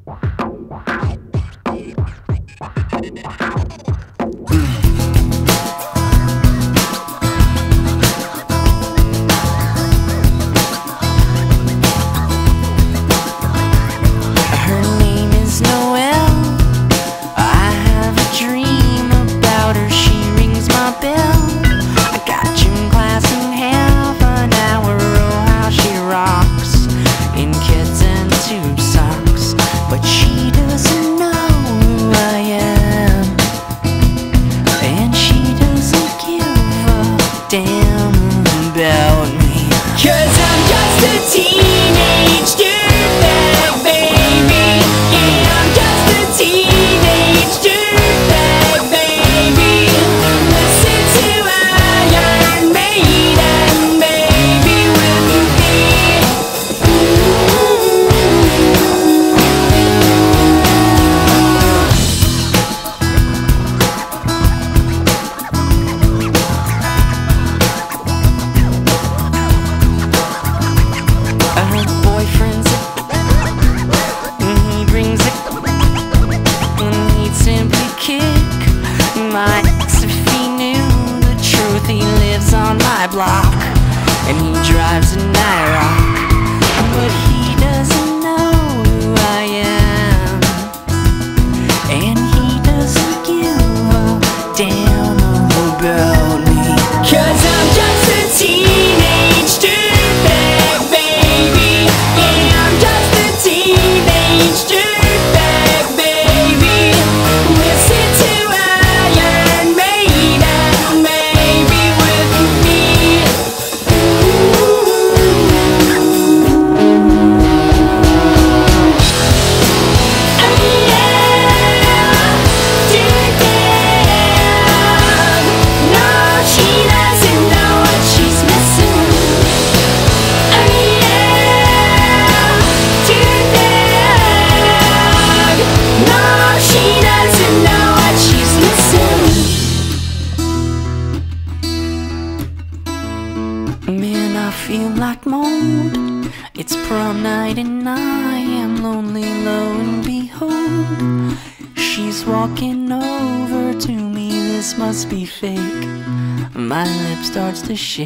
Starts to shake.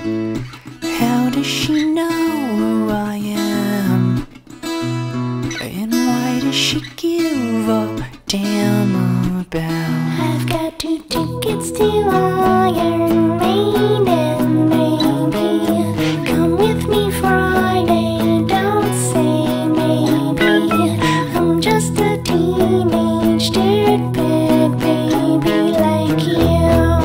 How does she know who I am? And why does she give a damn about? I've got 2 tickets to Iron Maiden, baby. Come with me Friday, don't say maybe. I'm just a teenage dirtbag baby like you.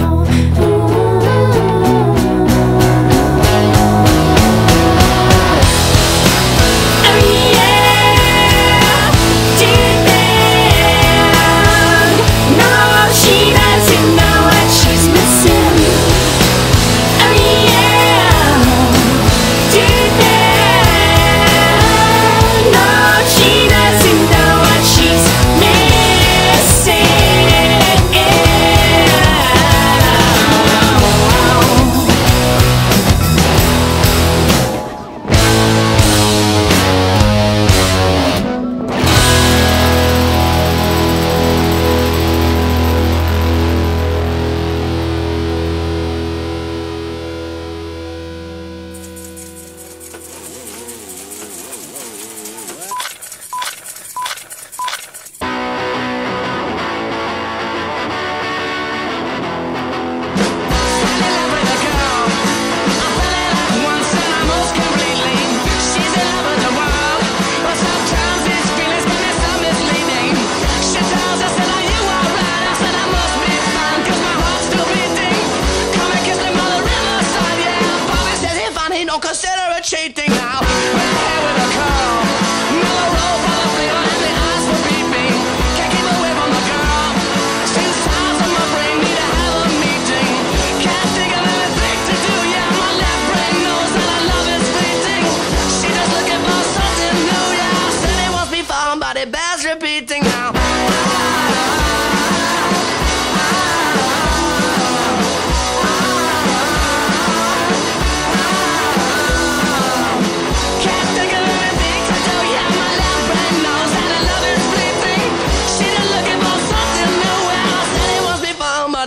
don't consider it cheating now. Red hair with a curl, mellow roll full of flavor, and the eyes were beeping. Can't keep away from the girl. Since times on my brain need to have a meeting. Can't think of anything to do. Yeah, my left brain knows that our love is fleeting. She just looking for something new. Yeah, said it wants me found, but it bears repeating now. Can't think of anything to do. Yeah, my left brain knows that I love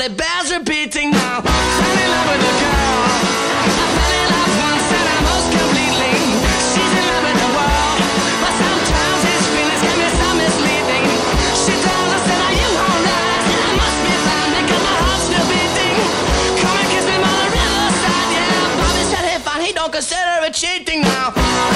it bears repeating now. Fell in love with a girl. I fell in love once and I most completely. She's in love with the world, but sometimes his feelings can be so misleading. She told us that are you alright? I must be fine because my heart's still beating. Come and kiss me by the riverside, yeah. Bobby said hey fine, he don't consider it cheating now.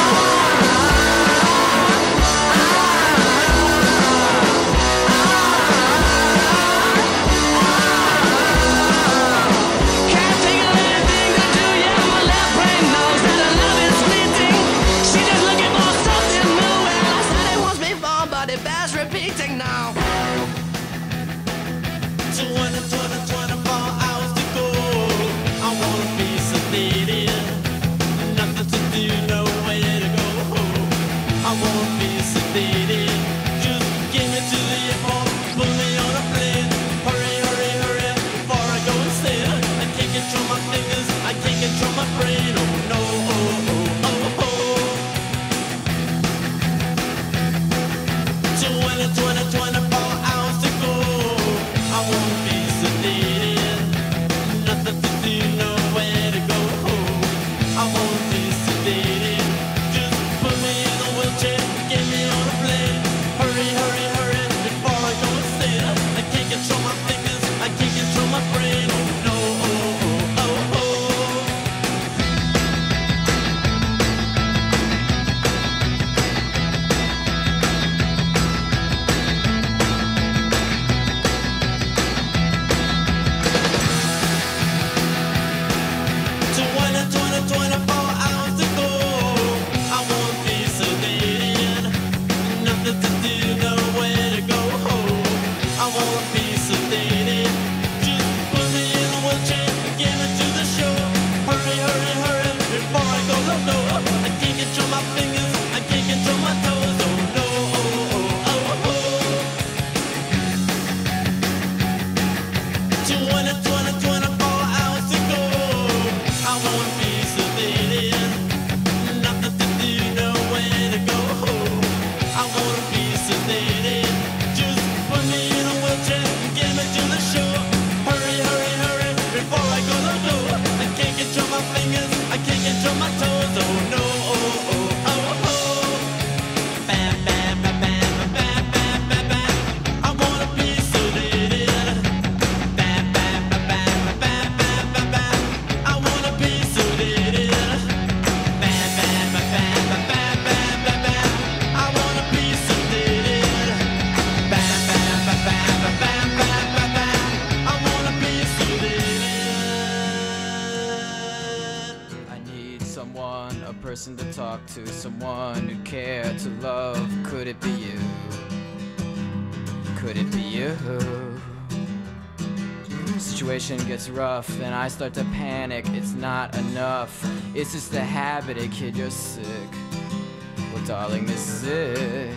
A person to talk to, someone who'd care to love. Could it be you? Could it be you? Situation gets rough and I start to panic. It's not enough, it's just a habit. Hey kid, you're sick. Well darling, this is it.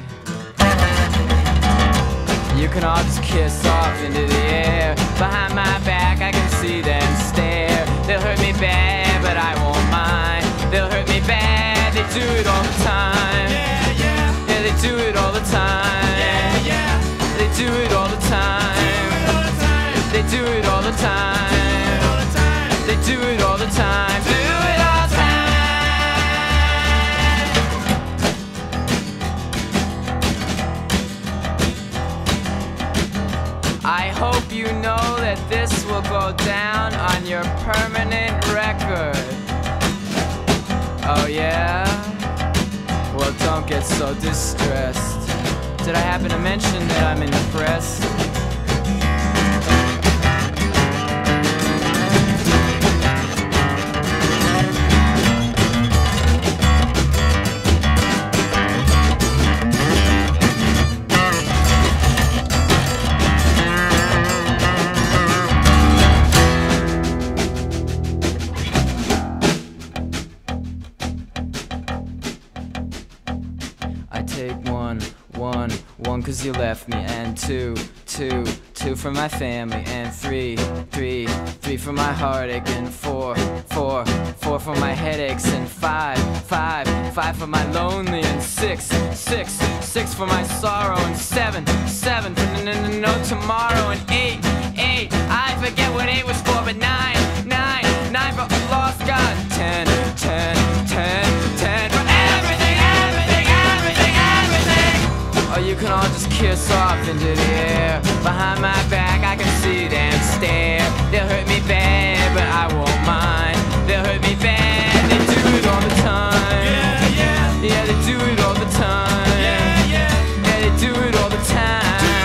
You can all just kiss off into the air. Behind my back I can see them stare. They'll hurt me bad but I won't mind. They'll hurt me bad, they do it all the time. Yeah, yeah. Yeah, they do it all the time. Yeah, yeah. They do it all the time. They do it all the time. They do it all the time. Do it all the time. I hope you know that this will go down on your permanent record. Oh yeah? Well, don't get so distressed. Did I happen to mention that I'm impressed? I take one, cause you left me, and two for my family, and three for my heartache, and four for my headaches, and five for my lonely, and six for my sorrow, and seven for no tomorrow, and eight 8, I forget what 8 was for, but 9 for lost God. 10 for everything. Or you can all just kiss off into the air. Behind my back I can see them stare. They'll hurt me bad, but I won't mind. They'll hurt me bad, they do it all the time. Yeah, they do it all the time. Yeah, they do it all the time.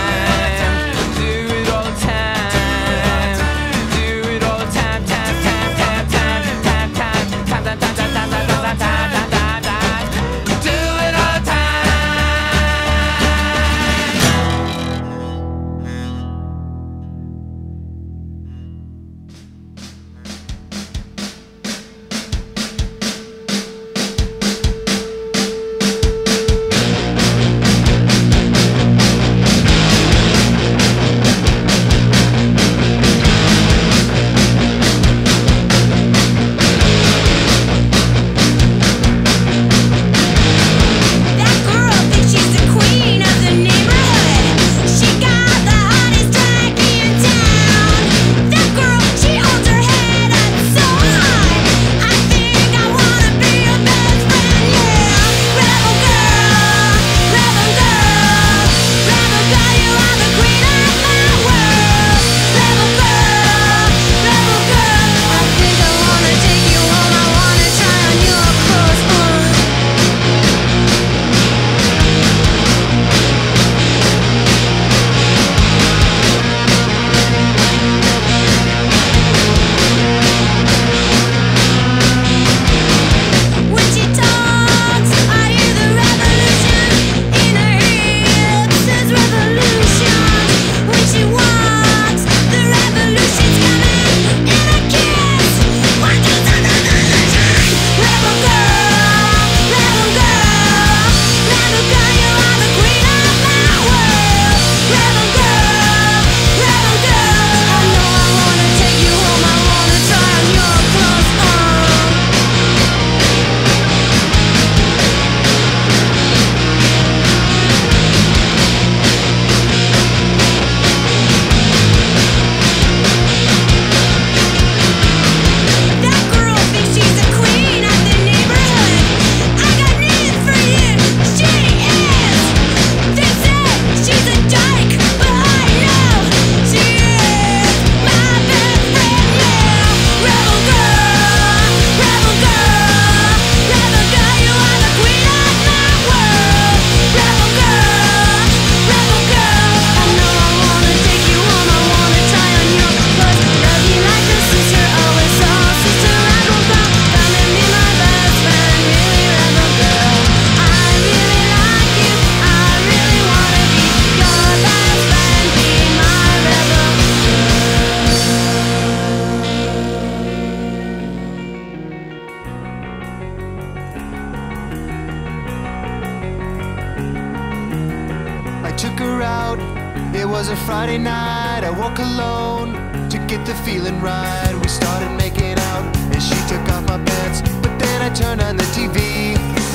took her out. It was a Friday night, I woke alone to get the feeling right. We started making out and she took off my pants, but then I turned on the TV,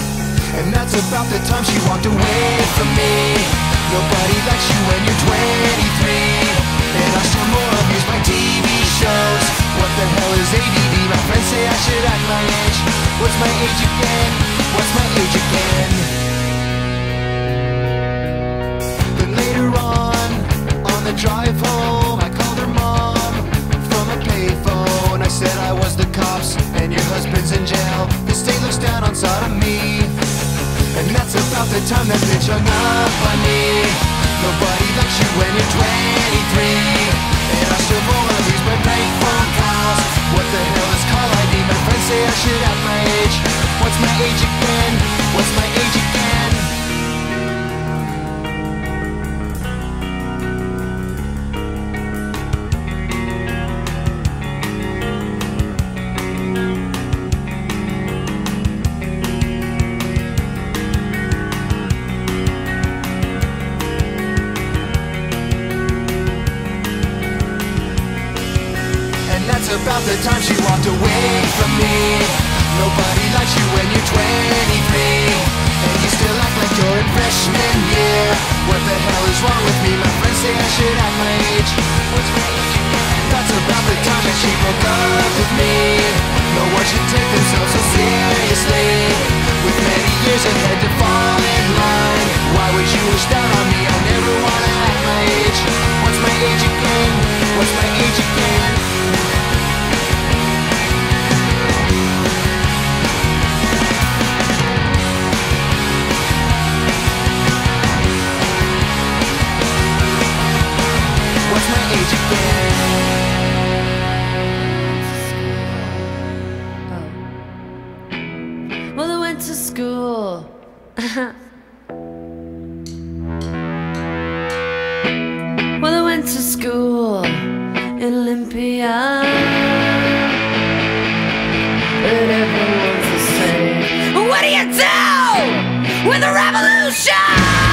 and that's about the time she walked away from me. Nobody likes you when you're 23, and I still more abuse my TV shows. What the hell is ADD? My friends say I should act my age. What's my age again? What's my age again? Then later on the drive home, I called her mom from a payphone. I said I was the cops and your husband's in jail. The state looks down on sodomy, and that's about the time that bitch hung up on me. Nobody likes you when you're 23, and I still wanna use my bank phone calls. What the hell is call ID? My friends say I should have my age. What's my age again? What's my age again? About the time she walked away from me. Nobody likes you when you're 23, and you still act like you're in freshman year. What the hell is wrong with me? My friends say I should have my age. What's my age? broke up with me. No one should take themselves so seriously. With many years ahead to fall in line, why would you wish down on me? I never wanna act my age. What's my age again? What's my age again? What's my age again? Well, I went to school. Well, I went to school in Olympia. But everyone's the same. What do you do with a revolution?